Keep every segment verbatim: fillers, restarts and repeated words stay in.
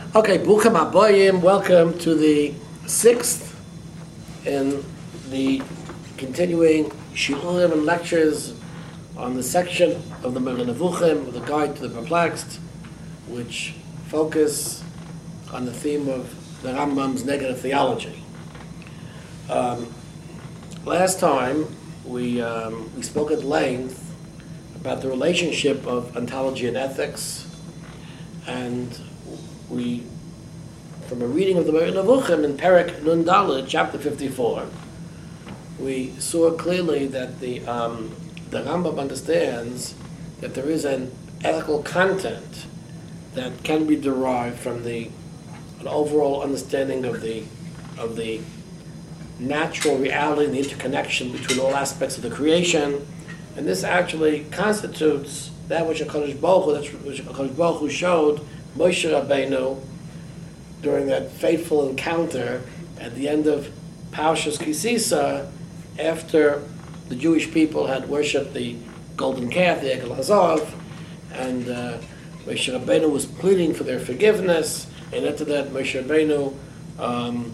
Okay, Bukham Aboyim, welcome to the sixth in the continuing shiurim and lectures on the section of the Moreh Nevuchim, the Guide to the Perplexed, which focus on the theme of the Rambam's negative theology. Um, last time we um, we spoke at length about the relationship of ontology and ethics, and we, from a reading of the Moreh Nevuchim in Perek Nun Daled, chapter fifty-four, we saw clearly that the um, the Rambam understands that there is an ethical content that can be derived from the an overall understanding of the of the natural reality and the interconnection between all aspects of the creation, and this actually constitutes that which HaKadosh Baruch Hu, that's which HaKadosh Baruch Hu showed Moshe Rabbeinu during that fateful encounter at the end of Parshas Kisisa, after the Jewish people had worshipped the golden calf, the Egel Hazav, and uh, Moshe Rabbeinu was pleading for their forgiveness, and after that Moshe Rabbeinu um,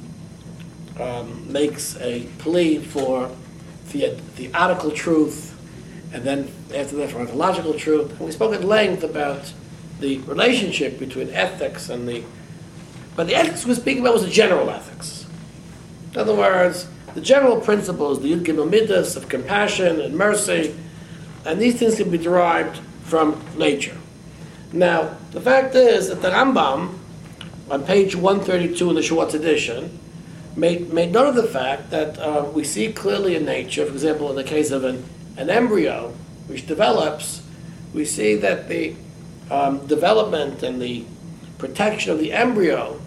um, makes a plea for the theological truth, and then after that for ontological truth. And we spoke at length about the relationship between ethics and the, but the ethics we're speaking about was the general ethics. In other words, the general principles, the Yud Gimel Midas of compassion and mercy, and these things can be derived from nature. Now, the fact is that the Rambam, on page one thirty-two in the Schwartz edition, made, made note of the fact that uh, we see clearly in nature, for example, in the case of an, an embryo which develops, we see that the um, development and the protection of the embryo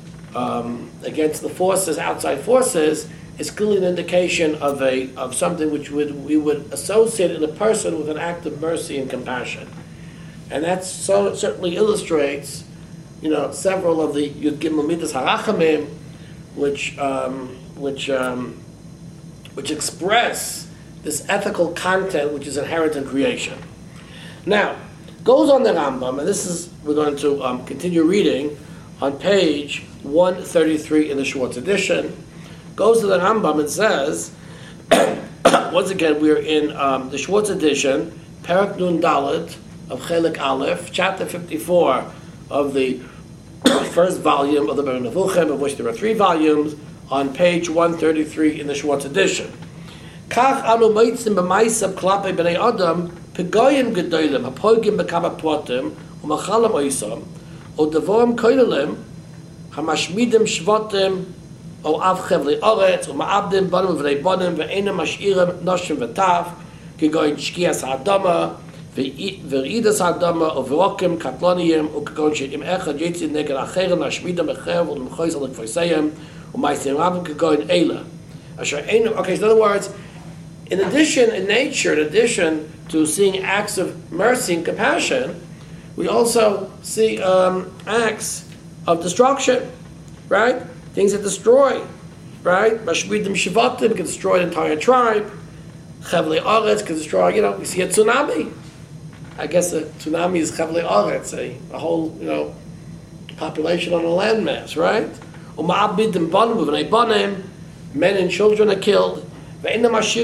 um, against the forces, outside forces, is clearly an indication of a of something which would we would associate in a person with an act of mercy and compassion, and that so certainly illustrates, you know, several of the Yud Gimel Midas Harachamim, which um, which um, which express this ethical content which is inherent in creation. Now, goes on the Rambam, and this is we're going to um, continue reading on page one thirty-three in the Schwartz edition. Goes to the Rambam and says, once again, we're in um, the Schwartz edition, Perek Nun Daled of Chelik Aleph, chapter fifty-four of the first volume of the Moreh Nevuchim, of which there are three volumes, on page one thirty-three in the Schwartz edition. Kach anu meitzim b'maisav klape b'nei adam pegoyim gedolim hapoigim b'kama potim u'machalam oisam u'devorim koidelim hamashmidim shvotim o av chevli oretz u'ma'abdim banim v'nei banim ve'enam mash'irim noshim v'tav kegoyin shkias ha'adama ve'idas ha'adama u'v'rokim katloniyim u'kegoyin she'im echad yetzid neged acherim hashmidam echev u'mchoiz alekfoiseyim u'maisim rabim kegoyin eila. Okay, so in other words, in addition, in nature, in addition to seeing acts of mercy and compassion, we also see um, acts of destruction, right? Things that destroy, right? Mashmidim Shivatim can destroy an entire tribe. Chevlei Aretz can destroy, you know, we see a tsunami. I guess a tsunami is Chevlei Aretz, a, a whole, you know, population on a landmass, right? Uma'abidim Banim, V'nei Banim, men and children are killed. In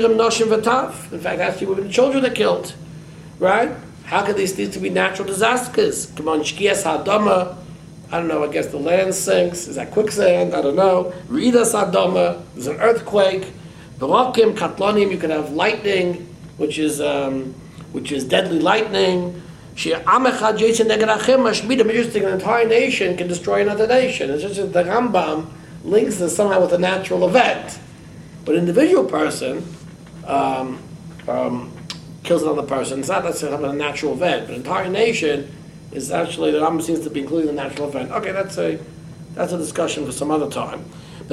fact, actually, women and children are killed. Right? How could these things be natural disasters? Come on, Shkias Hadama. I don't know, I guess the land sinks. Is that quicksand? I don't know. Ridas Hadama. There's an earthquake. Barakim, Katlonim, you can have lightning, which is um, which is deadly lightning. Interesting, an entire nation can destroy another nation. It's just that the Rambam links this somehow with a natural event. But an individual person um, um, kills another person. It's not necessarily a natural event, but an entire nation is actually, the Rambam seems to be including the natural event. Okay, that's a that's a discussion for some other time. You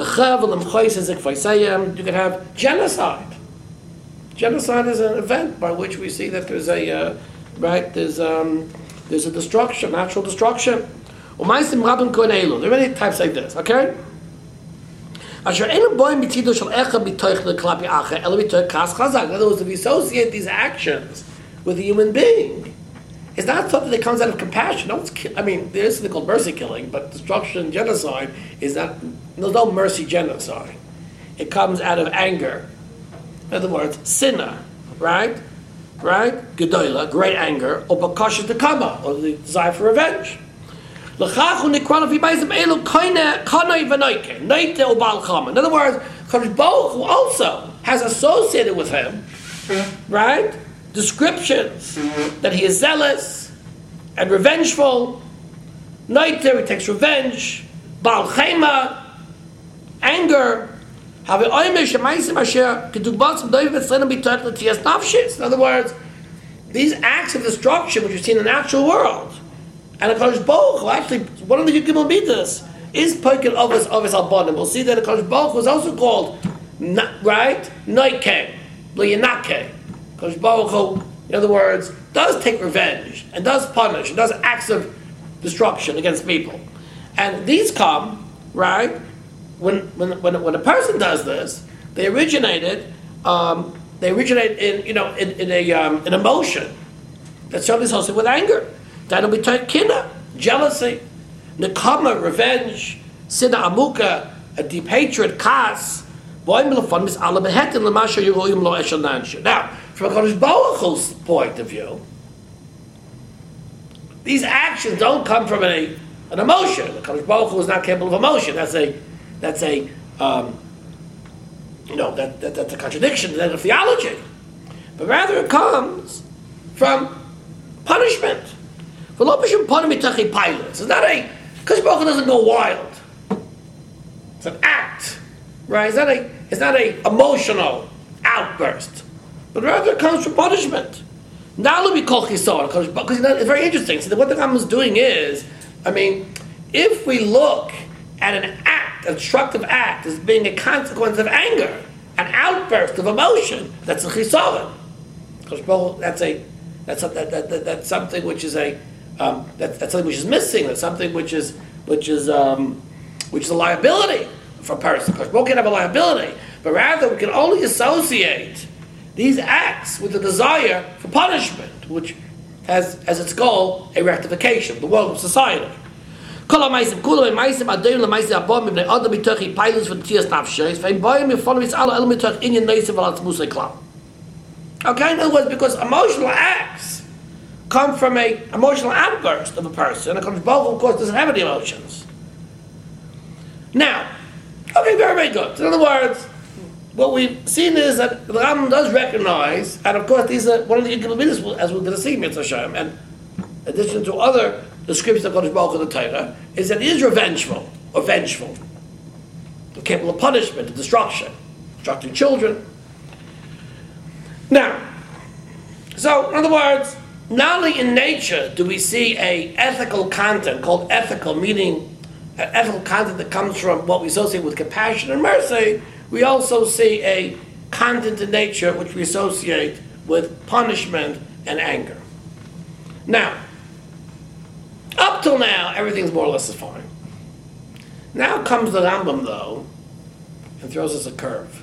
can have genocide. Genocide is an event by which we see that there's a uh, right there's um, there's a destruction, natural destruction. There are many types like this. Okay. In other words, if we associate these actions with a human being, is not something that comes out of compassion. No one's ki- I mean, there is something called mercy killing, but destruction, genocide, is not, there's no mercy genocide. It comes out of anger. In other words, sinna, right? Right? Gedola, great anger, or bakasha tekama, or the desire for revenge. In other words, Kadosh Baruch Hu also has associated with him, right, descriptions that he is zealous and revengeful. Noiter, he takes revenge. Baal Chema, anger. In other words, these acts of destruction which you see in the natural world, and HaKadosh Baruch Hu, actually, one of the Yud Gimel Midas is Poikel Ovis Ovis Albonim. We'll see that HaKadosh Baruch Hu is also called, right, Noike, Lo Yenake. HaKadosh Baruch Hu, in other words, does take revenge, and does punish, and does acts of destruction against people. And these come, right, when when when, when a person does this, they originated, um, they originate in, you know, in, in a um, an emotion that's certainly associated with anger. That'll be kina, jealousy, nekama, revenge, sina amuka, a deep hatred, kas. Now, from a Kadosh Baruch Hu's point of view, these actions don't come from a, an emotion. The Kadosh Baruch Hu is not capable of emotion. That's a, that's a, um, you know, that, that that's a contradiction to that theology. But rather, it comes from punishment. It's not a, Kadosh Baruch Hu doesn't go wild. It's an act, right? It's not a, it's not a emotional outburst. But rather it comes from punishment. Now we call chisor, because you know, it's very interesting. So what the Rambam is doing is, I mean, if we look at an act, a destructive act, as being a consequence of anger, an outburst of emotion, that's a chisor. That's a that's a, that, that, that, that's something which is a um, that, that's something which is missing. That's something which is which is um, which is a liability for a person. Because we can't have a liability, but rather we can only associate these acts with the desire for punishment, which has as its goal a rectification, the world of society. Okay, in other words, because emotional acts come from a emotional outburst of a person, and Kadosh Baruch Hu, of course, doesn't have any emotions. Now, okay, very, very good. In other words, what we've seen is that the Rambam does recognize, and of course these are one of the inconveniences as we're going to see, Mitzvah Hashem, and in addition to other descriptions of Kadosh Baruch Hu in the Torah, is that he is revengeful, or vengeful, capable of punishment, of destruction, destructing children. Now, so in other words, not only in nature do we see a ethical content called ethical, meaning an ethical content that comes from what we associate with compassion and mercy, we also see a content in nature which we associate with punishment and anger. Now, up till now, everything's more or less fine. Now comes the Rambam, though, and throws us a curve.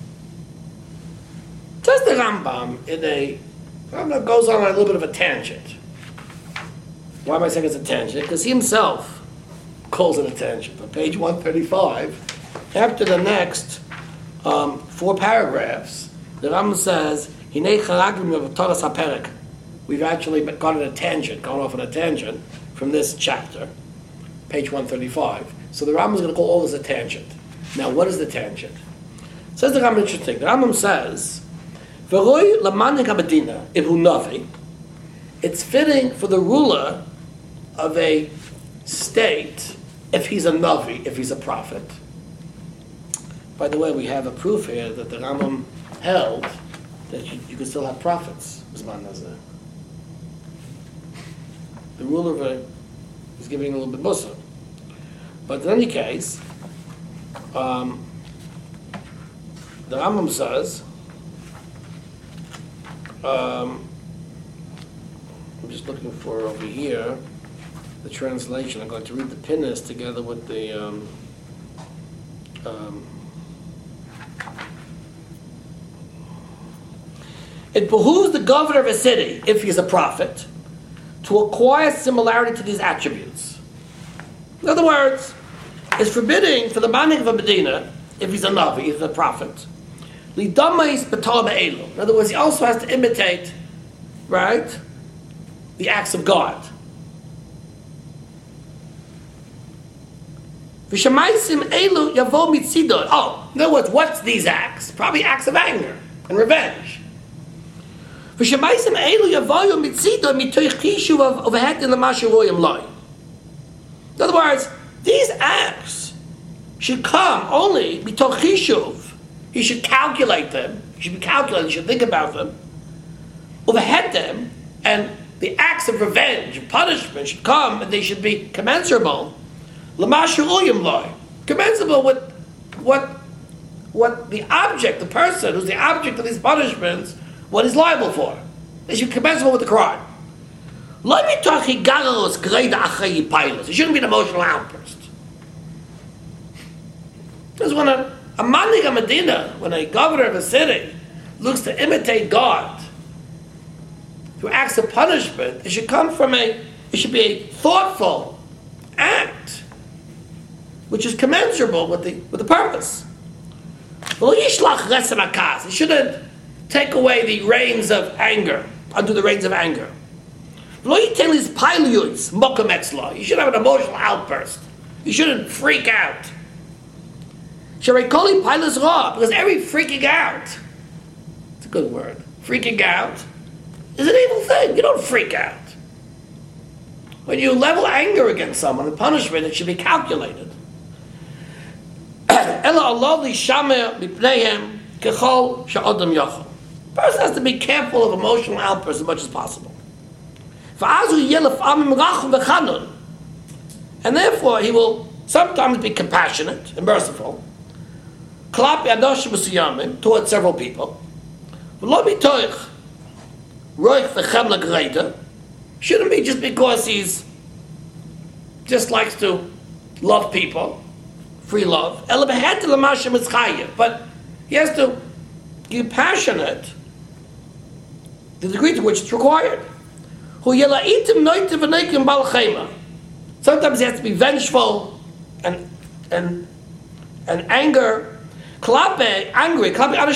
Says the Rambam in a, Rambam goes on a little bit of a tangent. Why am I saying it's a tangent? Because he himself calls it a tangent. On page one thirty-five, after the next um, four paragraphs, the Rambam says, Hinei charagim v'toras haperek. We've actually gone on a tangent, gone off on a tangent from this chapter, page one thirty-five. So the Rambam is going to call all this a tangent. Now, what is the tangent? Says the Rambam, interesting. The Rambam says, V'roi lamanik habedina ibhu navi. It's fitting for the ruler of a state if he's a navi, if he's a prophet. By the way, we have a proof here that the Rambam held that you, you can still have prophets. The ruler of a is giving a little bit mussar. But in any case, um, the Rambam says, um, I'm just looking for over here the translation. I'm going to read the pinnas together with the um, um, it behooves the governor of a city, if he's a prophet, to to acquire similarity to these attributes. In other words, it's forbidding for the manik of a Medina, if he's a Navi, he's a prophet, lidamais b'torah be'elu. In other words, he also has to imitate, right, the acts of God. V'shamaisim elu yavo mitzidon. Oh, in other words, what's these acts? Probably acts of anger and revenge. V'shamaisim elu yavo mitzidon mitoich chishuv of overhead in the mashiroyim loy. In other words, these acts should come only mitoch chishuv. You should calculate them. You should be calculated. You should think about them, overhead them, and the acts of revenge and punishment should come, and they should be commensurable. Commensurable with what, what the object, the person who's the object of these punishments, what he's liable for. They should be commensurable with the crime. It shouldn't be an emotional outburst. Because when a, a mandig of Medina, when a governor of a city looks to imitate God through acts of punishment, it should come from a, it should be a thoughtful act, which is commensurable with the with the purpose. He shouldn't take away the reins of anger, undo the reins of anger. You should have an emotional outburst. You shouldn't freak out. Because every freaking out, it's a good word, freaking out is an evil thing. You don't freak out. When you level anger against someone and punishment, it should be calculated. A person has to be careful of emotional outbursts as much as possible. And therefore he will sometimes be compassionate and merciful towards several people. Shouldn't be just because he's just likes to love people, free love. But he has to be passionate the degree to which it's required. Sometimes he has to be vengeful and and and anger. Angry.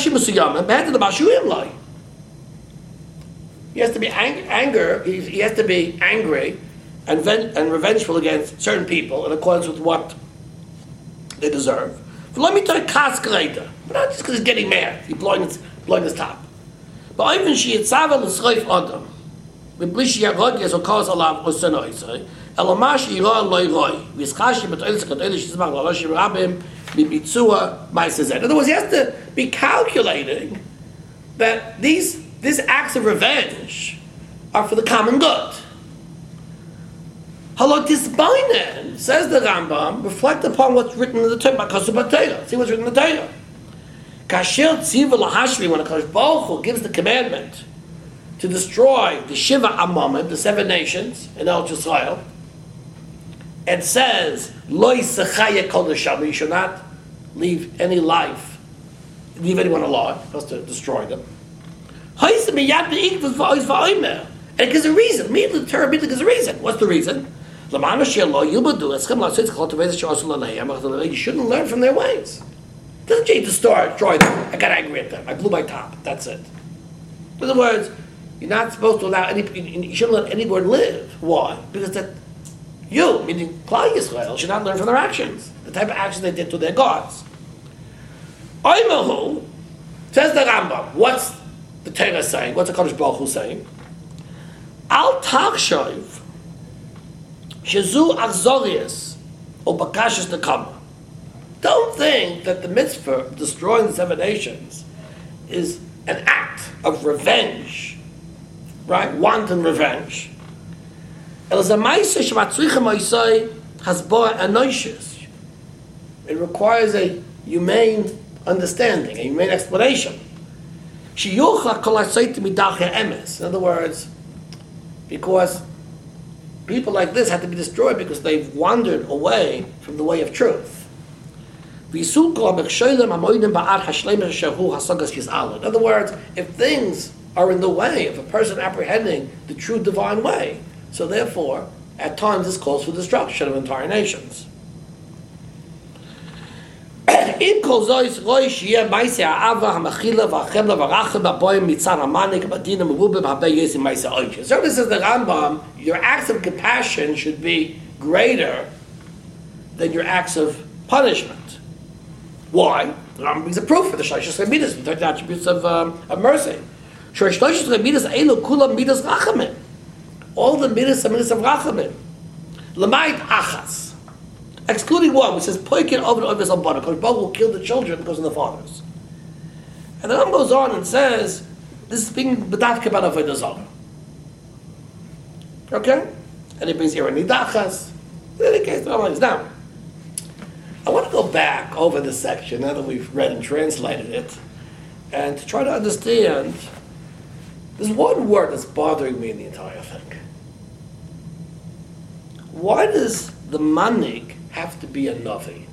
He has to be ang- anger. He, he has to be angry and ven- and revengeful against certain people in accordance with what they deserve. But let me tell you, but not just because he's getting mad, he's blowing his, blowing his top. But even she had savel the schleif adam. With blishi yarod yes or cause alav osenoy say. Elamash yira loy roy. Viskashi but oil sekat oil shizmach lavashi rabim bibitzua ma'asezet. In other words, he has to be calculating that these these acts of revenge are for the common good. Halot tisbainen, says the Rambam, reflect upon what's written in the Torah. See what's written in the Torah. Kashir tziva lahashvi, when a Kadosh Baruch Hu gives the commandment to destroy the Shiva Amamim, the seven nations in El Yisrael, and says, Lo yisachaya kol neshama, you should not leave any life, leave anyone alive, supposed to destroy them. And it gives a reason. Immediately the Torah immediately gives a reason. What's the reason? You shouldn't learn from their ways. It doesn't change the story, destroy them. I got angry at them. I blew my top. That's it. In other words, you're not supposed to allow any, you shouldn't let anyone live. Why? Because that you, meaning Klal Yisrael, should not learn from their actions. The type of actions they did to their gods. Oimahu, says the Rambam, what's the Torah saying? What's the Kadosh Baruch Hu saying? Al tachshav shezu achzorius or bakashis nekama. Don't think that the mitzvah of destroying the seven nations is an act of revenge, right? Wanton revenge. It requires a humane understanding, a humane explanation. In other words, because people like this had to be destroyed because they've wandered away from the way of truth. In other words, if things are in the way of a person apprehending the true divine way, So therefore, at times this calls for destruction of entire nations. In kol zois roy shia maise ha'ava ha'machila v'ha'chemla v'rachim ha'boyim mitzar ha'manik b'adina mevubim ha'bei yesim maise oish. So this is the Rambam, your acts of compassion should be greater than your acts of punishment. Why? The Rambam brings a proof for the Shloshis Midas, the thirty attributes of, um, of mercy. Shloshis Midas elu kulam midas rachamim. All the midas are midas of rachamim. L'mayit achas. Excluding one, which says, Poikin over the others on Baruch, because Baruch will kill the children because of the fathers. And the Rambam goes on and says, this is being B'davke Bar Avodah Zarah. Okay? And he brings here a Nidachas. In any case, the Rambam is now. I want to go back over this section, now that we've read and translated it, and to try to understand, there's one word that's bothering me in the entire thing. Why does the manik have to be a Navi?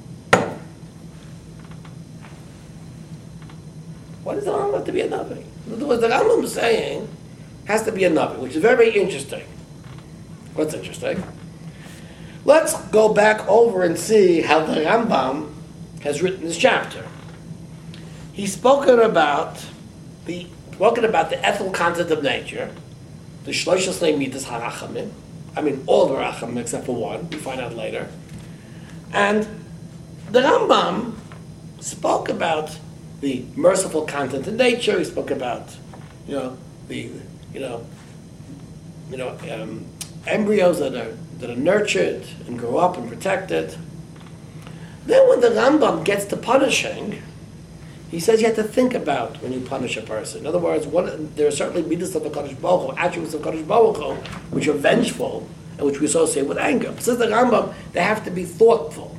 Why does the Rambam have to be a Navi? In other words, the Rambam is saying has to be a Navi, which is very, very interesting. What's interesting? Let's go back over and see how the Rambam has written this chapter. He's spoken about the spoken about the ethical content of nature, the Shloshis Midas Harachamim. I mean, all the Rachamim except for one. We find out later. And the Rambam spoke about the merciful content of nature. He spoke about, you know, the, you know, you know, um, embryos that are that are nurtured and grow up and protected. Then, when the Rambam gets to punishing, he says you have to think about when you punish a person. In other words, one, there are certainly midas of Kadosh Baruch Hu, attributes of Kadosh Baruch Hu, which are vengeful and which we associate with anger. But says the Rambam, they have to be thoughtful.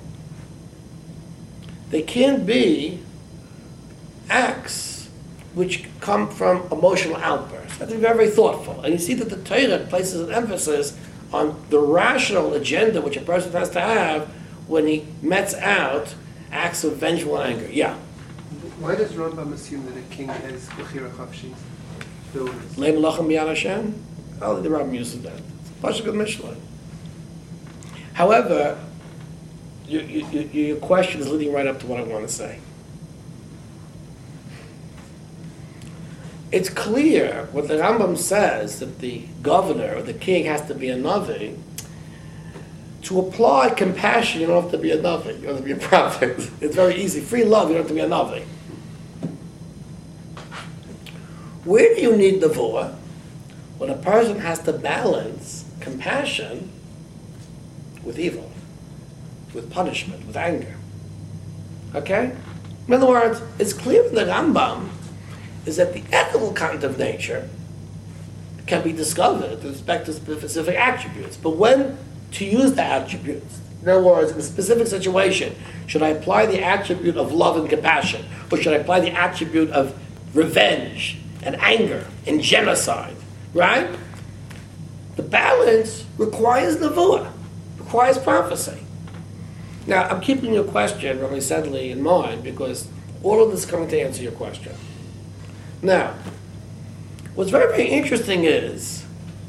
They can't be acts which come from emotional outbursts. They have to be very, very thoughtful. And you see that the Torah places an emphasis on the rational agenda which a person has to have when he mets out acts of vengeful anger. Yeah. Why does Rambam assume that a king has Bechira Chavshis? Leim Lachem B'Yad Hashem? Oh, the Rambam uses that. Pasuk of Mishlei. However, your, your, your question is leading right up to what I want to say. It's clear what the Rambam says, that the governor or the king has to be a Navi. To apply compassion, you don't have to be a Navi. You don't have to be a prophet. It's very easy. Free love, you don't have to be a Navi. Where do you need Nevuah? When a person has to balance compassion with evil, with punishment, with anger. Okay? In other words, it's clear in the Rambam is that the ethical content of nature can be discovered with respect to specific attributes. But when to use the attributes, in other words, in a specific situation, should I apply the attribute of love and compassion, or should I apply the attribute of revenge and anger and genocide, right? The balance requires nevuah, requires prophecy. Now, I'm keeping your question, Rabbi Sedley, in mind because all of this is coming to answer your question. Now, what's very, very interesting is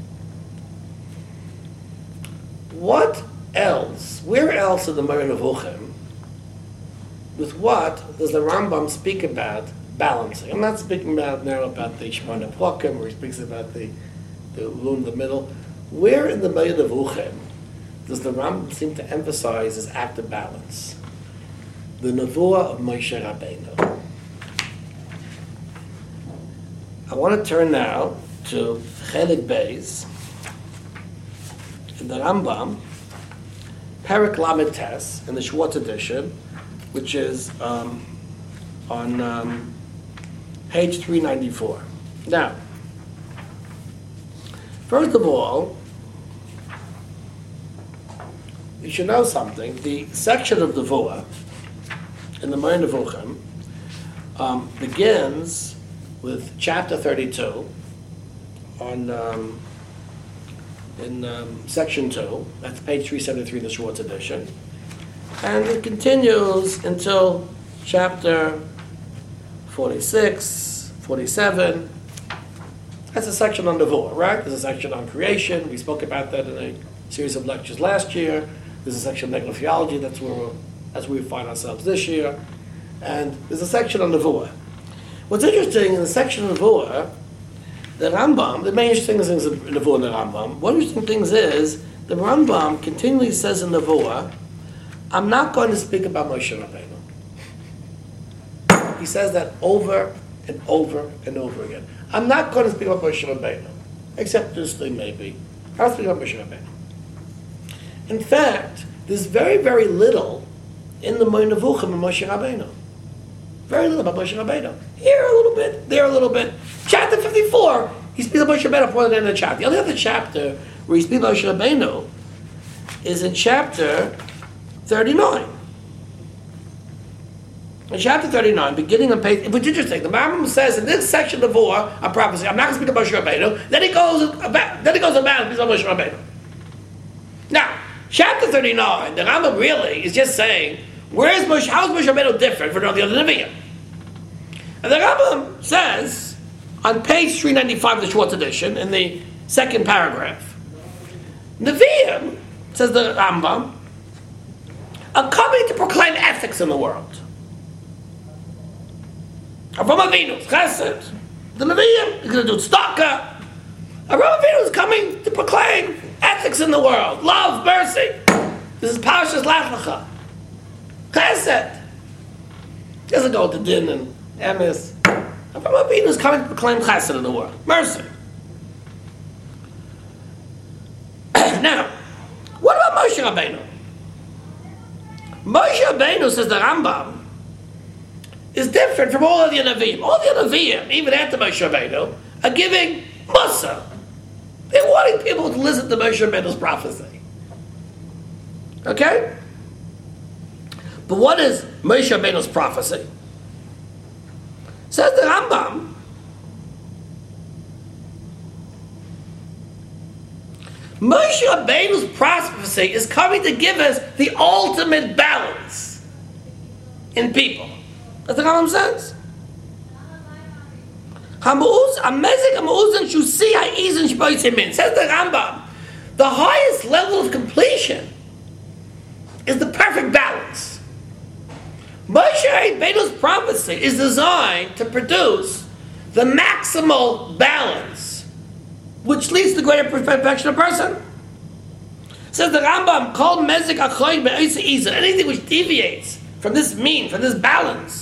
what else, where else in the Moreh Nevuchim, with what does the Rambam speak about balancing? I'm not speaking about now about the Shemona Prakim, where he speaks about the the Lun in the middle. Where in the Moreh Nevuchim does the Rambam seem to emphasize his active balance? The Nevuah of Moshe Rabbeinu. I want to turn now to Chelik Beis in the Rambam, Perek Lamed Tes, in the Schwartz edition, which is um, on um, page three ninety-four. Now, first of all, you should know something. The section of Nevuah in the Moreh Nevuchim um, begins with chapter thirty-two on um, in um, section two. That's page three seventy-three in the Schwartz edition, and it continues until chapter forty-six, forty-seven, That's a section on Nevuah, right? There's a section on creation. We spoke about that in a series of lectures last year. There's a section on negative theology. That's where we're, that's where we find ourselves this year. And there's a section on Nevuah. What's interesting in the section of Nevuah, the Rambam, the main interesting things in Nevuah and the Rambam, one interesting thing is, the Rambam continually says in Nevuah, I'm not going to speak about Moshe Rabbeinu. He says that over and over and over again. I'm not going to speak about Moshe Rabbeinu, except this thing maybe. I'll speak about Moshe Rabbeinu. In fact, there's very, very little in the Moed Nevuchim of Moshe Rabbeinu. Very little about Moshe Rabbeinu. Here a little bit, there a little bit. Chapter fifty-four, he speaks about Moshe Rabbeinu more than in the chapter. The only other chapter where he speaks about Moshe Rabbeinu is in chapter thirty-nine. In chapter thirty-nine, beginning on page, which is interesting, the Rambam says in this section of Nevuah, a prophecy, I'm not going to speak about Moshe Rabbeinu. Then he goes about, then he goes about and speaks about Moshe Rabbeinu. Now, chapter thirty-nine, the Rambam really is just saying, where is Moshe, how is Moshe Rabbeinu different from all the other Nevi'im? And the Rambam says, on page three ninety-five of the Schwartz edition, in the second paragraph, Nevi'im, says the Rambam, are coming to proclaim ethics in the world. Avram Avinu, Chesed, the Nevi'im is going to do tzedakah. Avram Avinu is coming to proclaim ethics in the world, love, mercy. This is Parshas Lech Lecha. Chesed. Doesn't go to Din and Emes. Avram Avinu is coming to proclaim Chesed in the world, mercy. Now, what about Moshe Rabbeinu? Moshe Rabbeinu, says the Rambam, is different from all of the Nevi'im. All the Nevi'im, even after Moshe Rabbeinu, are giving Musa. They're wanting people to listen to Moshe Rabbeinu's prophecy. Okay? But what is Moshe Rabbeinu's prophecy? Says the Rambam, Moshe Rabbeinu's prophecy is coming to give us the ultimate balance in people. That's what the Rambam says. Says the Rambam, the highest level of completion is the perfect balance. Moshe Rabbeinu's prophecy is designed to produce the maximal balance, which leads to greater perfection of person. Says the Rambam, Kol mezik achoy be'oisa iza, anything which deviates from this mean, from this balance,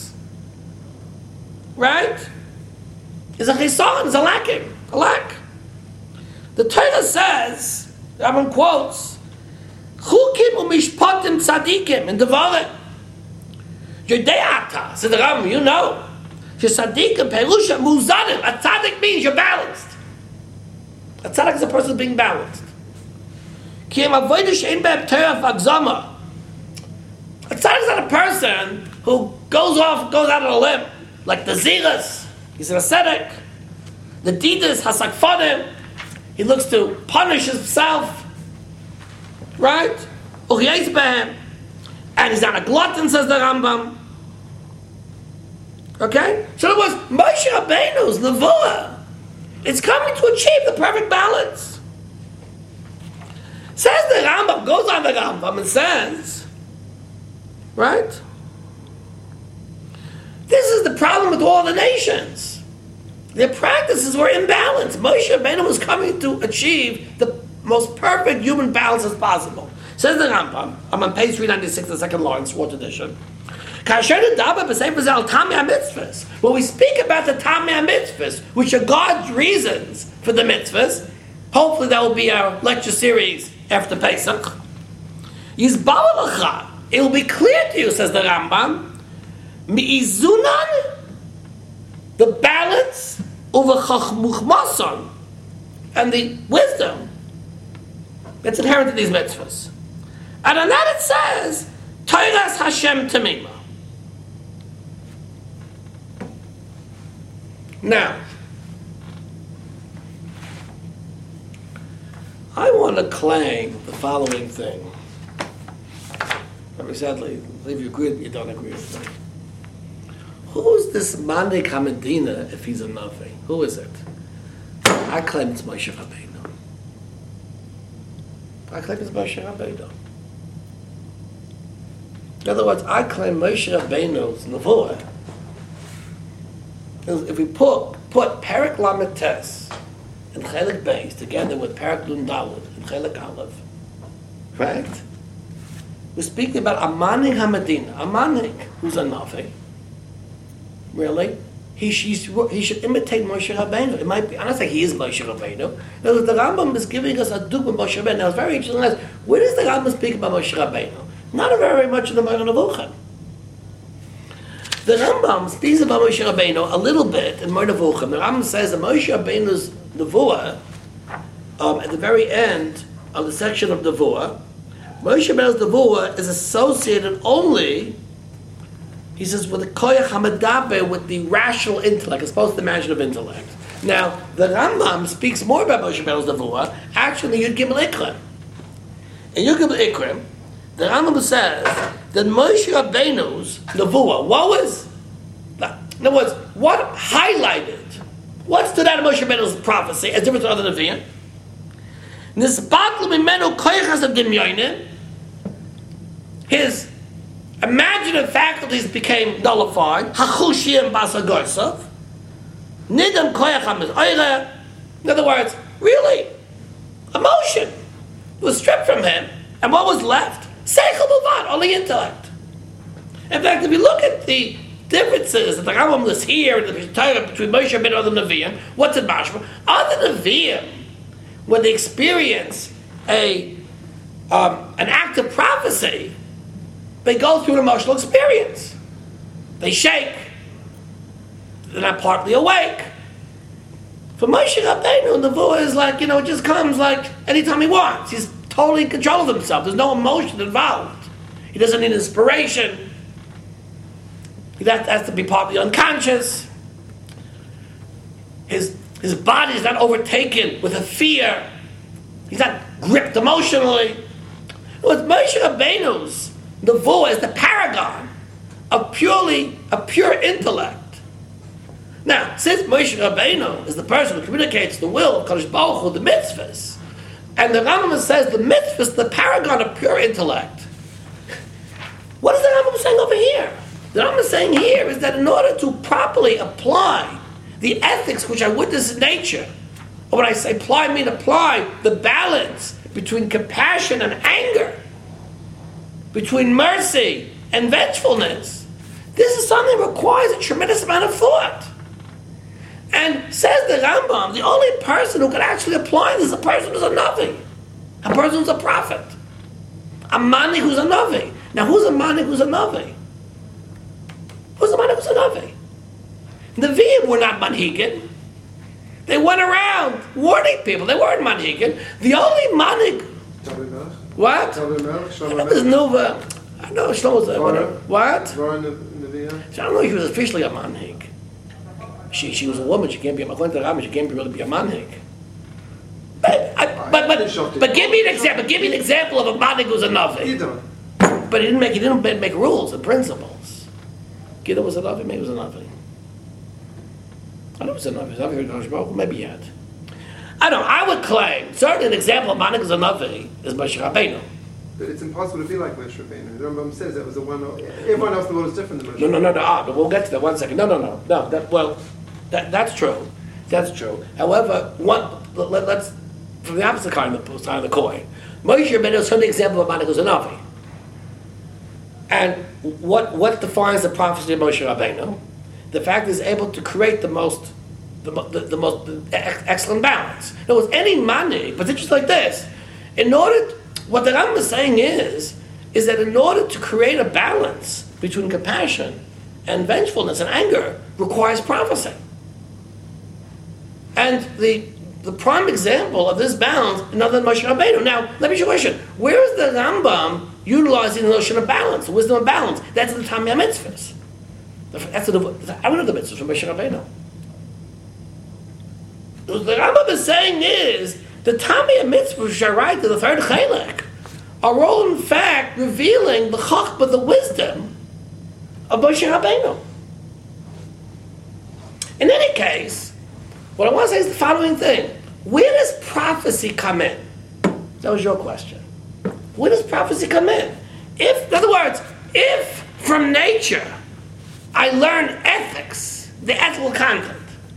right, is a chisaron, is a lacking, a lack. The Torah says, the Rambam quotes, Chukim u'mishpatim tzadikim, in Devarim. Yodeata, says the Rambam, you know, Tzadikim perusha muzadim. A tzaddik means you're balanced. A tzaddik is a person being balanced. Ki em avodah she'ein be'em teref agzama. A tzaddik is not a person who goes off, goes out on a limb, like the Ziras. He's an ascetic. The Didas hasakfadim. He looks to punish himself, right? Uchiyes behem, and he's not a glutton, says the Rambam. Okay? So it was Moshe Rabbeinu's Nevuah. It's coming to achieve the perfect balance. Says the Rambam, goes on the Rambam and says, right? This is the problem with all the nations. Their practices were imbalanced. Moshe Rabbeinu was coming to achieve the most perfect human balance as possible. Says the Rambam, I'm on page three ninety-six, the second law in Schwartz edition. When we speak about the Tamei mitzvahs, which are God's reasons for the mitzvahs, hopefully that will be our lecture series after Pesach. It will be clear to you, says the Rambam, Mi'izunan, the balance over chachmuchmason, and the wisdom that's inherent in these mitzvahs. And on that it says, Toras Hashem Tamima. Now, I want to claim the following thing. Very sadly, if you agree with me, you don't agree with me. Who's this Mandek HaMedina if he's a Navi? Who is it? I claim it's Moshe Rabbeinu. I claim it's Moshe Rabbeinu. In other words, I claim Moshe Rabbeinu's Nevuah. If we put put Perek Lamed Tes and Chelik Beis together with Perek Nun Daled and Chelik Aleph, right? We're speaking about a Manig HaMedina, a Manig who's a Navi. Really? He, he's, he should imitate Moshe Rabbeinu. It might be, I'm not saying he is Moshe Rabbeinu. No, the Rambam is giving us a duk with Moshe Rabbeinu. Now it's very interesting. Where does the Rambam speak about Moshe Rabbeinu? Not very much in the Moreh Nevuchim. The Rambam speaks about Moshe Rabbeinu a little bit in Moreh Nevuchim. The Rambam says that Moshe Rabbeinu's Nevuah, um, at the very end of the section of Nevuah, Moshe Rabbeinu's Nevuah is associated only, he says, with the koyach hamadaber, with the rational intellect, as opposed to the imaginative intellect. Now, the Rambam speaks more about Moshe Rabbeinu's Nevuah, actually in Yud Gimel Ikrim. In Yud Gimel Ikrim, the Rambam says that Moshe Rabbeinu's Nevuah, what was, in other words, what highlighted, what stood out of Moshe Rabbeinu's prophecy as different from other Nevi'im? Nisbatlu mimenu koyachas adimyonim, his imaginative faculties became nullified. Hachushim basagorsav, nidam koyach hamizayre. In other words, really, emotion was stripped from him, and what was left? Seichel b'vad, only intellect. In fact, if you look at the differences that the Rambam lists here in the Torah between Moshe Rabbeinu and other Nevi'im, what's it mashma? Other Nevi'im, when they experience a um, an act of prophecy, they go through an emotional experience. They shake. They're not partly awake. For Moshe Rabbeinu, the Nevuah is like, you know, it just comes like anytime he wants. He's totally in control of himself. There's no emotion involved. He doesn't need inspiration. He has, has to be partly unconscious. His, his body is not overtaken with a fear. He's not gripped emotionally. With Moshe Rabbeinu's Nevuah is the paragon of purely a pure intellect. Now, since Moshe Rabbeinu is the person who communicates the will of Kadosh Baruch Hu, the mitzvahs, and the Rambam says the mitzvah is the paragon of pure intellect, what is the Rambam saying over here? The Rambam is saying here is that in order to properly apply the ethics which I witness in nature, or when I say apply, I mean apply the balance between compassion and anger, between mercy and vengefulness, this is something that requires a tremendous amount of thought. And says the Rambam, the only person who can actually apply this is a person who's a Navi, a person who's a prophet, a Manik who's a Navi. Now, who's a Manik who's a Navi? Who's a Manik who's a Navi? The Nevi'im were not Manhigin. They went around warning people. They weren't Manhigin. The only Manik. What? I know there's Nova. I know Shlomo's there. What? I don't know if she was officially a Manhig. She she was a woman. She can't be a according to the Rambam. She can't really be a Manhig. But I, but but but give me an example. Give me an example of a Manhig who's a Navi. But he didn't make he didn't make rules and principles. Gidon was a Navi. Maybe he was a Navi. I know it was a Navi. Navi Navi maybe yet. I don't know. I would claim certainly an example of Manhig who's a Navi is Moshe Rabbeinu. But it's impossible to be like Moshe Rabbeinu. The Rambam says that was a one. Everyone else in the world is different than Moshe. No, no, no, no. Ah, but we'll get to that one second. No, no, no, no. That well, that that's true. That's true. However, one let, let's from the opposite kind of the side of the coin. Moshe Rabbeinu is certainly an example of Manhig who's a Navi. And what what defines the prophecy of Moshe Rabbeinu? The fact is able to create the most the, the, the most the excellent balance. In other words, any Manhig, but it's just like this. In order, to, what the Rambam is saying is, is that in order to create a balance between compassion and vengefulness and anger requires prophecy. And the the prime example of this balance is none other than Moshe Rabbeinu. Now, let me ask you a question. Where is the Rambam utilizing the notion of balance, the wisdom of balance? That's in the Tamei HaMitzvahs. That's the, I don't know the mitzvahs from Moshe Rabbeinu. What the Rambam is saying is the Tamei HaMitzvahs, which are right to the third Chelek, are all in fact revealing the Chachma, the wisdom of Moshe Rabbeinu. In any case, what I want to say is the following thing. where does prophecy come in? That was your question. Where does prophecy come in? If, in other words, if from nature I learn ethics, the ethical content,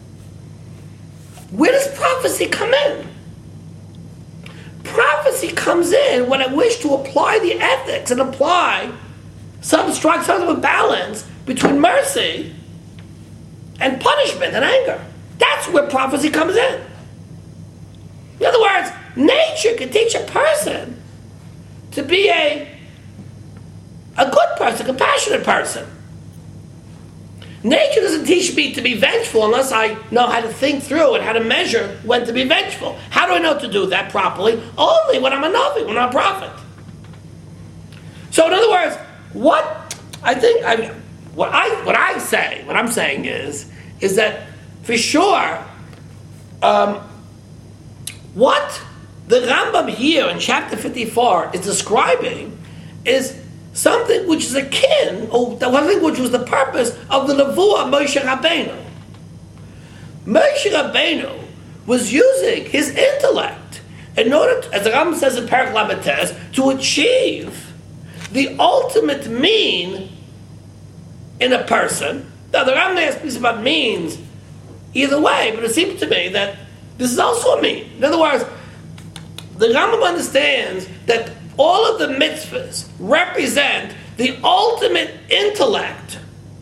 where does prophecy come in? Prophecy comes in when I wish to apply the ethics and apply some strike, some sort of a balance between mercy and punishment and anger. That's where prophecy comes in. In other words, nature can teach a person to be a, a good person, a compassionate person. Nature doesn't teach me to be vengeful unless I know how to think through and how to measure when to be vengeful. How do I know to do that properly? Only when I'm a navi, when I'm a prophet. So in other words, what I think, I mean, what I what I say, what I'm saying is, is that for sure, um, what the Rambam here in chapter fifty-four is describing is something which is akin, or something which was the purpose of the Nevuah of Moshe Rabbeinu. Moshe Rabbeinu was using his intellect in order, to, as the Rambam says in Perek Lamed Tes, to achieve the ultimate mean in a person. Now the Rambam speaks about means either way, but it seems to me that this is also a mean. In other words, the Rambam understands that all of the mitzvahs represent the ultimate intellect,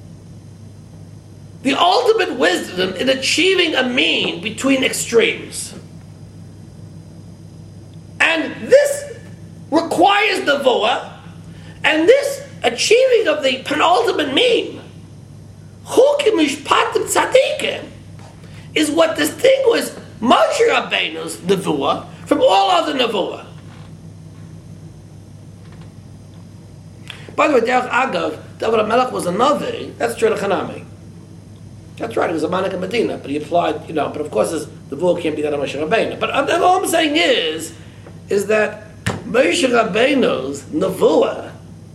the ultimate wisdom in achieving a mean between extremes. And this requires nevuah, and this achieving of the penultimate mean, chukim mishpatim tzadikim, is what distinguishes Moshe Rabbeinu's nevuah from all other nevuah. By the way, Derech Agav, David HaMelech was a Navi. That's true to Hanami. That's right, he was a Manik in Medina, but he applied, you know, but of course his, the Nevuah can't be that of Moshe Rabbeinu. But uh, all I'm saying is, is that Moshe Rabbeinu's Nevuah,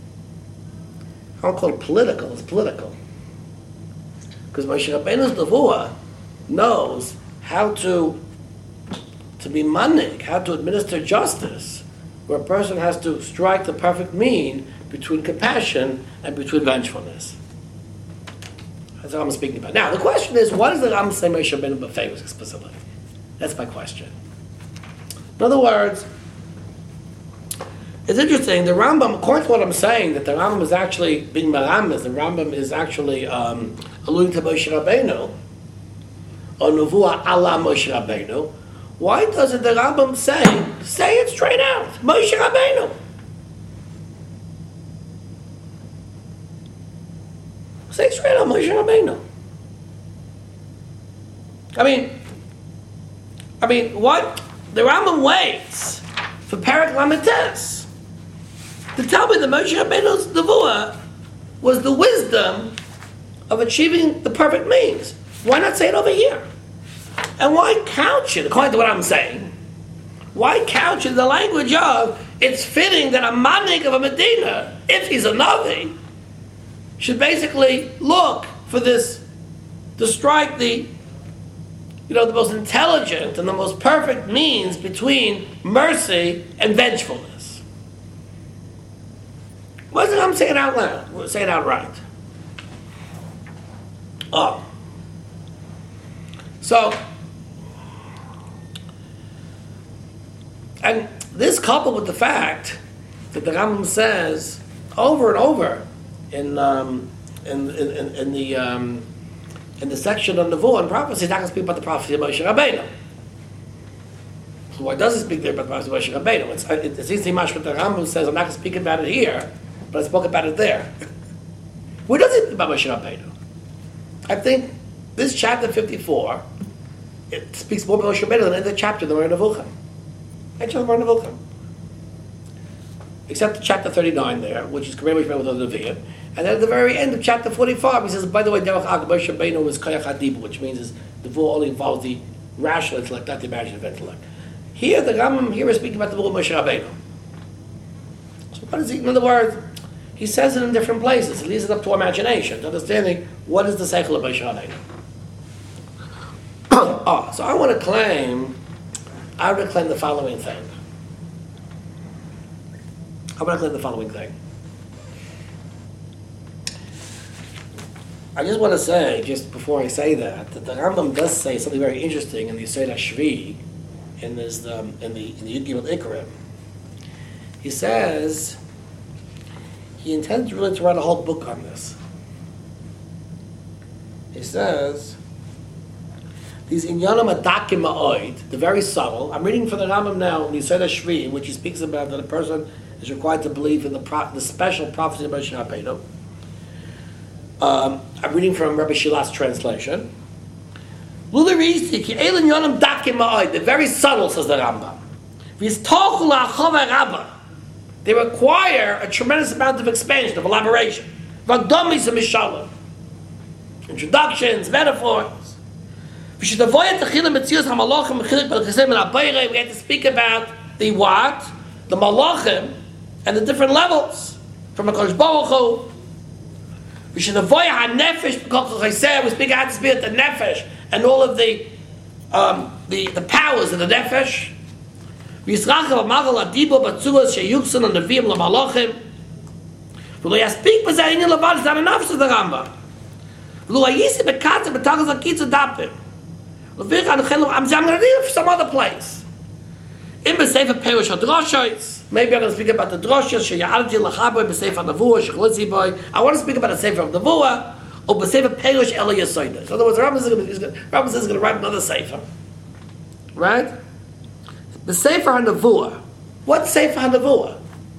I don't call it political, it's political. Because Moshe Rabbeinu's Nevuah knows how to, to be manik, how to administer justice, where a person has to strike the perfect mean between compassion and between vengefulness. That's what I'm speaking about. Now, the question is, what does the Rambam say Moshe Rabbeinu b'favors specifically? That's my question. In other words, it's interesting, the Rambam, according to what I'm saying, that the Rambam is actually being maramis, the Rambam is actually um, alluding to Moshe Rabbeinu, or Nevuah ala Moshe Rabbeinu. Why doesn't the Rambam say, say it straight out, Moshe Rabbeinu? Say straight out, Moshe Rabbeinu. I mean, I mean, what? The Rambam waits for Perek Lamed Tes to tell me that Moshe Rabbeinu's Nevuah was the wisdom of achieving the perfect means. Why not say it over here? And why couch it, according to what I'm saying? Why couch it in the language of, it's fitting that a manik of a Medina, if he's a Navi, should basically look for this, to strike the, you know, the most intelligent and the most perfect means between mercy and vengefulness. Why doesn't I'm saying it out loud? Say it outright. Oh. So, and this coupled with the fact that the Rambam says over and over in um, in, in, in the um, in the section on Nevuah and prophecy, he's not going to speak about the prophecy of Moshe Rabbeinu. So why does he speak there about the prophecy of Moshe Rabbeinu? It's, it, it's easy much what the Rambam says. I'm not going to speak about it here, but I spoke about it there. Where does he speak about Moshe Rabbeinu? I think this chapter fifty-four, it speaks more about Moshe Rabbeinu than the chapter of the Moreh Nevuchim. Actually, the Moreh Nevuchim. Except the chapter thirty-nine there, which is Kamei Moshe Rabbeinu with the Nevi'im. And then at the very end of chapter forty-five, he says, by the way, Derech Agav, Moshe Rabbeinu was Koyach HaDibur, which means is the Nevuah only involves the rational intellect, not the imaginative intellect. Here, the Rambam here is speaking about the Nevuah of Moshe Rabbeinu. So what is he, in other words, he says it in different places. He leaves it up to imagination, to understanding what is the cycle of Moshe Rabbeinu. Oh, so I want to claim I would claim the following thing. I would claim the following thing. I just want to say, just before I say that, that the Rambam does say something very interesting in the Yisod HaShvi, in, this, um, in the in the Yud Gimel Ikrim. He says he intends really to write a whole book on this. He says these inyanim adakim ma'oid, the very subtle. I'm reading from the Rambam now in the Yisod HaShvi, in which he speaks about that a person is required to believe in the pro- the special prophecy of Moshe Rabbeinu. Um, I'm reading from Rabbi Shilas' translation. The very subtle, says the Rambam. They require a tremendous amount of expansion, of elaboration. Introductions, metaphors. We have to speak about the what? The malachim and the different levels. From a Kodesh Baruch Hu. We should avoid our nefesh, because I said we speak out to speak the nefesh and all of the um, the, the powers of the nefesh. We yisrachav amagal adibo batzulas sheyuksan and neviim lamalachim. V'lo yaspik b'zeh inyan levad is not enough, says the Rambam. V'lo hayisi bekatzah b'tagaz hakitza dapim. L'vich anuchelu, I'm going to read it from some other place. In b'sefer perush hadrashos. Maybe I'm going to speak about the droshes, sheyalti lachaboy b'sefer nevuah, shechlitzi boy. I want to speak about the sefer of nevuah, or b'sefer perush ela yasoides. In other words, Rambam is going to write another sefer. Right? The sefer hanevuah. What sefer hanevuah?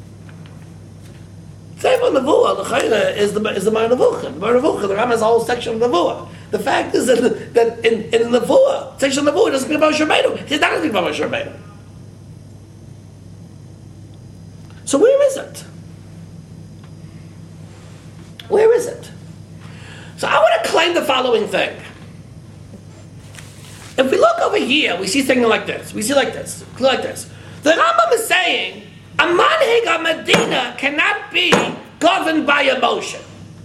Sefer hanevuah, l'chayla, is the is the Mar Nevuchim. The Mar Nevuchim, the Rambam has a whole section of nevuah. The fact is that, that in in the nevuah, section of nevuah doesn't speak about Moshe Rabbeinu. He's not going to speak about Moshe Rabbeinu. So where is it? Where is it? So I want to claim the following thing. If we look over here, we see something like this. We see like this. Like this. The Rambam is saying a manhig of Medina cannot be governed by emotion.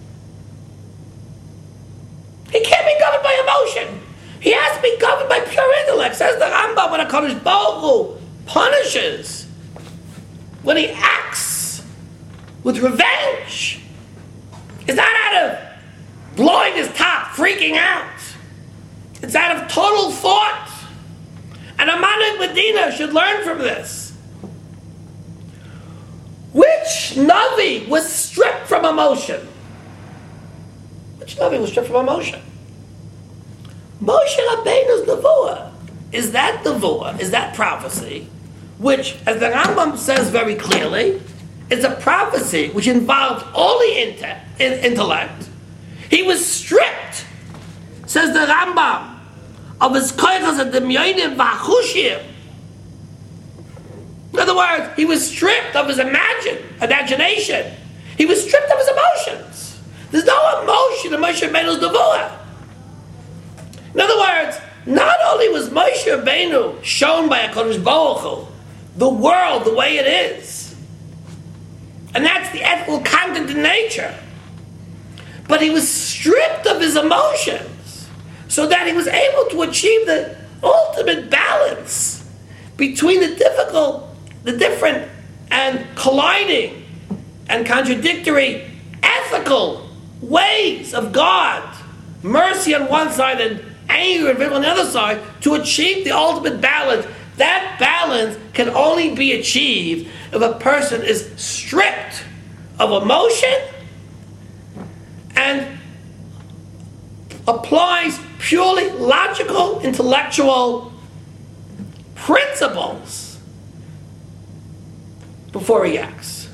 He can't be governed by emotion. He has to be governed by pure intellect. Says the Rambam, when a Kodesh Baruch Hu punishes, when he acts with revenge, it's not out of blowing his top, freaking out. It's out of total thought. And a man in Medina should learn from this. Which Navi was stripped from emotion? Which Navi was stripped from emotion? Moshe Rabbeinu's nevuah. Is that nevuah? Is that prophecy? Which, as the Rambam says very clearly, is a prophecy which involved all the inte- in- intellect. He was stripped, says the Rambam, of his koychas and demyonim v'achushim. In other words, he was stripped of his imagine, imagination. He was stripped of his emotions. There's no emotion in Moshe Rabbeinu's nevuah. In other words, not only was Moshe Rabbeinu shown by a Kodesh Baruch Hu the world the way it is, and that's the ethical content in nature, but he was stripped of his emotions so that he was able to achieve the ultimate balance between the difficult, the different and colliding and contradictory ethical ways of God, mercy on one side and anger and on the other side, to achieve the ultimate balance. That balance can only be achieved if a person is stripped of emotion and applies purely logical, intellectual principles before he acts.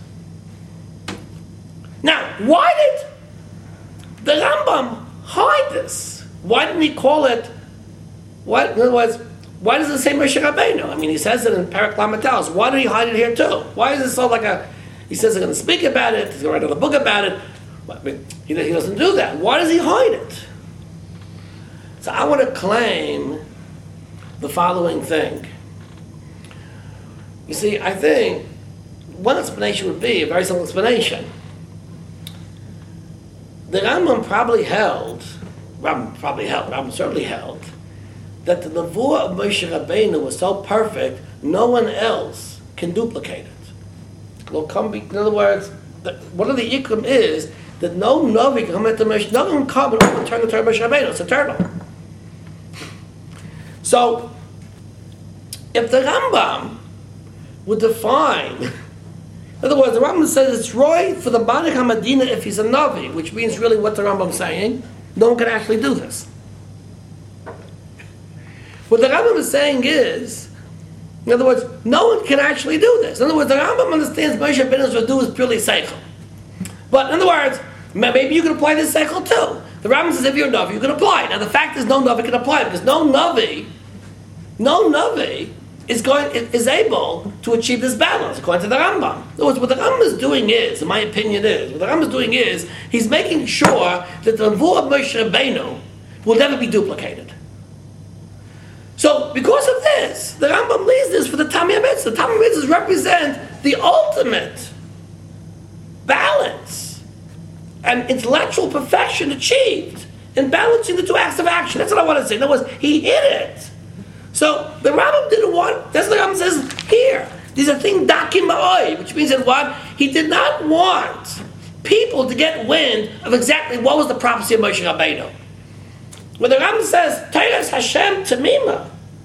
Now, why did the Rambam hide this? Why didn't he call it, what, in other words, why does it say Moshe Rabbeinu? I mean, he says it in Perek Lamed Aleph. Why did he hide it here too? Why is it so like a, he says he's going to speak about it, he's going to write another book about it. I mean, he, he doesn't do that. Why does he hide it? So I want to claim the following thing. You see, I think one explanation would be, a very simple explanation. The Rambam probably held, Rambam probably held, Rambam certainly held, that the nevuah of Moshe Rabbeinu was so perfect, no one else can duplicate it. Will come be, in other words, the, one of the ikram is that no Navi can come into Moshe, no one can come and overturn the Torah of Moshe Rabbeinu. It's eternal. So, if the Rambam would define, in other words, the Rambam says it's Roy for the Baruch HaMadina if he's a Navi, which means really what the Rambam's saying, no one can actually do this. What the Rambam is saying is, in other words, no one can actually do this. In other words, the Rambam understands Moshe Rabbeinu's Vadu is purely Seichel. But in other words, maybe you can apply this Seichel too. The Rambam says if you're a Navi, you can apply it. Now the fact is no Navi can apply it, because no Navi, no Navi is going is able to achieve this balance, according to the Rambam. In other words, what the Rambam is doing is, in my opinion is, what the Rambam is doing is, he's making sure that the Nevuah of Moshe Rabbeinu will never be duplicated. So, because of this, the Rambam leaves this for the Tamei Mitzvah. The Tamei Mitzvahs represent the ultimate balance and intellectual perfection achieved in balancing the two acts of action. That's what I want to say. In other words, he hit it. So, the Rambam didn't want, that's what the Rambam says here. These are things dakim ma'oi, which means that what? He did not want people to get wind of exactly what was the prophecy of Moshe Rabbeinu. When the Rambam says, Teiras Hashem Tamima,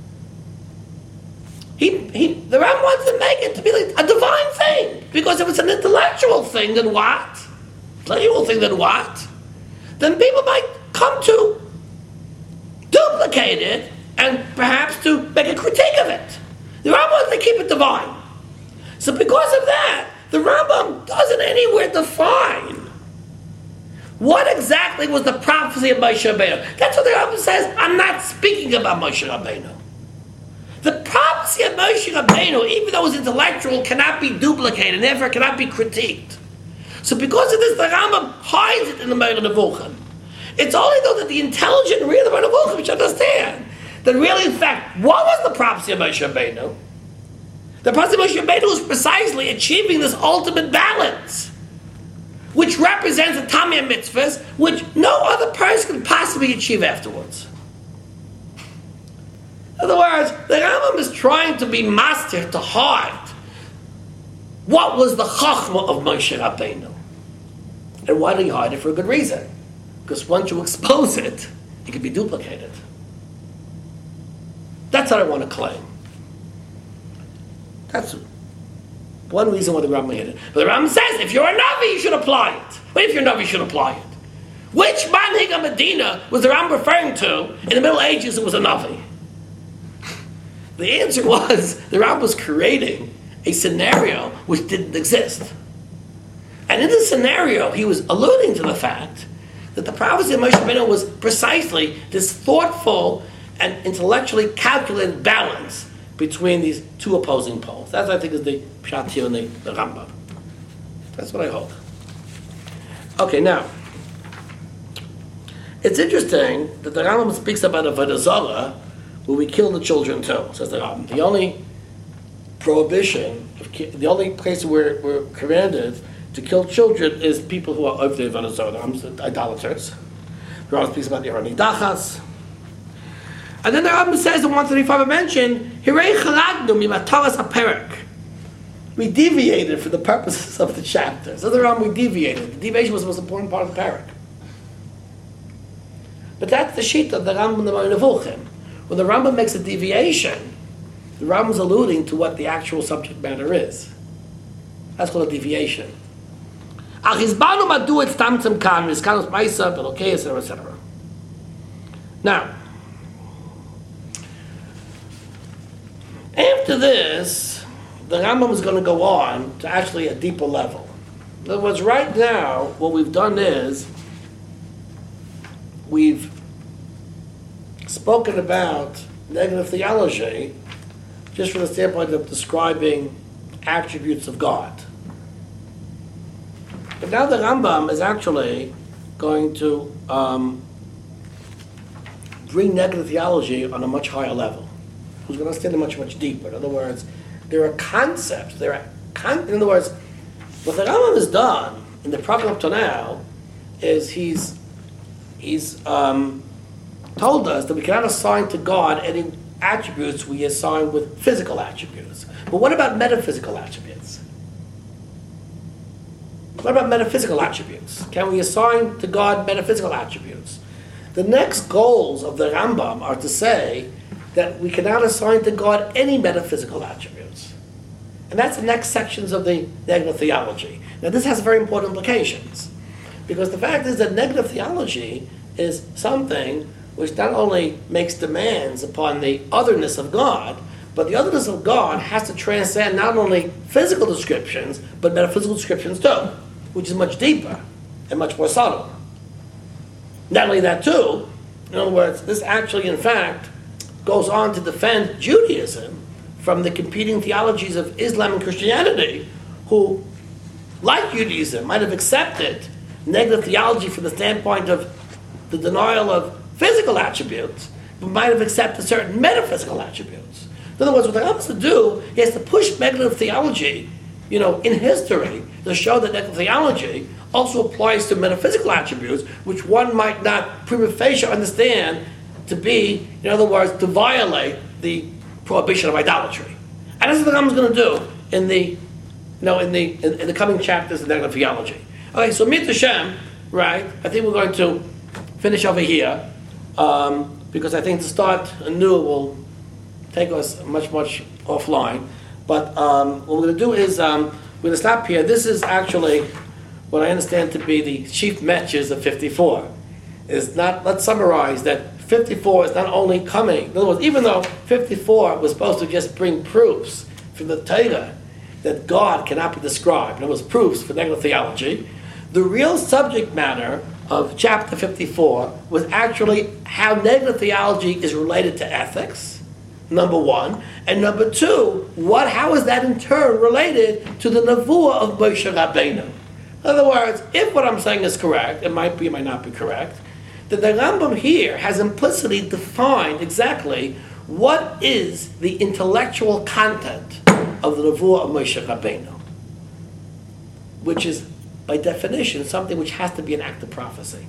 he, he, the Rambam wants to make it to be like a divine thing. Because if it's an intellectual thing, then what? Intellectual thing, then what? Then people might come to duplicate it and perhaps to make a critique of it. The Rambam wants to keep it divine. So because of that, the Rambam doesn't anywhere define what exactly was the prophecy of Moshe Rabbeinu. That's what the Rambam says. I'm not speaking about Moshe Rabbeinu. The prophecy of Moshe Rabbeinu, even though it's intellectual, cannot be duplicated, and therefore cannot be critiqued. So because of this, the Rambam hides it in the Moreh Nevuchim. It's only though that the intelligent read the Moreh Nevuchim which understand that really, in fact, what was the prophecy of Moshe Rabbeinu? The prophecy of Moshe Rabbeinu was precisely achieving this ultimate balance, which represents the Tamei Mitzvahs, which no other person can possibly achieve afterwards. In other words, the Rambam is trying to be master to hide what was the Chachma of Moshe Rabbeinu. And why do you hide it? For a good reason. Because once you expose it, it can be duplicated. That's what I want to claim. That's one reason why the Rambam hid it. But the Rambam says, if you're a Navi, you should apply it. But if you're a Navi, you should apply it. Which Manhig of Medina was the Rambam referring to? In the Middle Ages, it was a Navi. The answer was, the Rambam was creating a scenario which didn't exist. And in this scenario, he was alluding to the fact that the prophecy of Moshe Rabbeinu was precisely this thoughtful and intellectually calculated balance between these two opposing poles. That, I think, is the Pshat here in the, the Rambam. That's what I hold. Okay, now, it's interesting that the Rambam speaks about a Avodah Zarah where we kill the children too, says the Rambam. The only prohibition, of ki- the only place where we're commanded to kill children is people who are of the Avodah Zarah, idolaters. The Rambam speaks about the Irani Dachas. And then the Rambam says in one thirty-five I mentioned, Hirei chalagnu mimataras haperek. We deviated for the purposes of the chapter. So the Rambam, we deviated. The deviation was the most important part of the parak. But that's the sheet of the Rambam and the Moreh Nevuchim. When the Rambam makes a deviation, the Rambam is alluding to what the actual subject matter is. That's called a deviation. Achizbanu madu et stamtzem kan, miskanus maisa, belokei, et cetera, et cetera. Now, after this, the Rambam is going to go on to actually a deeper level. In other words, right now, what we've done is we've spoken about negative theology just from the standpoint of describing attributes of God. But now the Rambam is actually going to um, bring negative theology on a much higher level. Who's going to understand it much, much deeper. In other words, there are concepts, there are, con- in other words, what the Rambam has done in the problem up to now is he's, he's um, told us that we cannot assign to God any attributes we assign with physical attributes. But what about metaphysical attributes? What about metaphysical attributes? Can we assign to God metaphysical attributes? The next goals of the Rambam are to say that we cannot assign to God any metaphysical attributes. And that's the next sections of the negative theology. Now this has very important implications, because the fact is that negative theology is something which not only makes demands upon the otherness of God, but the otherness of God has to transcend not only physical descriptions, but metaphysical descriptions too, which is much deeper and much more subtle. Not only that too, in other words, this actually in fact goes on to defend Judaism from the competing theologies of Islam and Christianity, who, like Judaism, might have accepted negative theology from the standpoint of the denial of physical attributes, but might have accepted certain metaphysical attributes. In other words, what the Rambam has to do, he has to push negative theology, you know, in history to show that negative theology also applies to metaphysical attributes, which one might not prima facie understand to be, in other words, to violate the prohibition of idolatry. And this is what the Rambam is going to do in the, you know, in the in, in the coming chapters of negative theology. Okay, so Mit Hashem, right? I think we're going to finish over here, um, because I think to start anew will take us much, much offline. But um, what we're going to do is um, we're going to stop here. This is actually what I understand to be the chief messages of fifty-four. Is not. Let's summarize that fifty-four is not only coming. In other words, even though fifty-four was supposed to just bring proofs from the Torah that God cannot be described, and it was proofs for negative theology, the real subject matter of chapter fifty-four was actually how negative theology is related to ethics, number one, and number two, what how is that in turn related to the nevuah of Moshe Rabbeinu? In other words, if what I'm saying is correct, it might be, it might not be correct, that the Rambam here has implicitly defined exactly what is the intellectual content of the nevuah of Moshe Rabbeinu, which is, by definition, something which has to be an act of prophecy.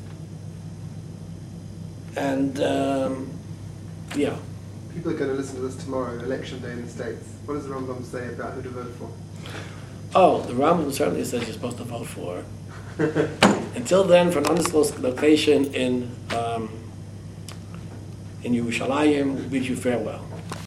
And, um, yeah. People are going to listen to this tomorrow, election day in the States. What does the Rambam say about who to vote for? Oh, the Rambam certainly says you're supposed to vote for. Until then, for an undisclosed location in um, in Yerushalayim, we bid you farewell.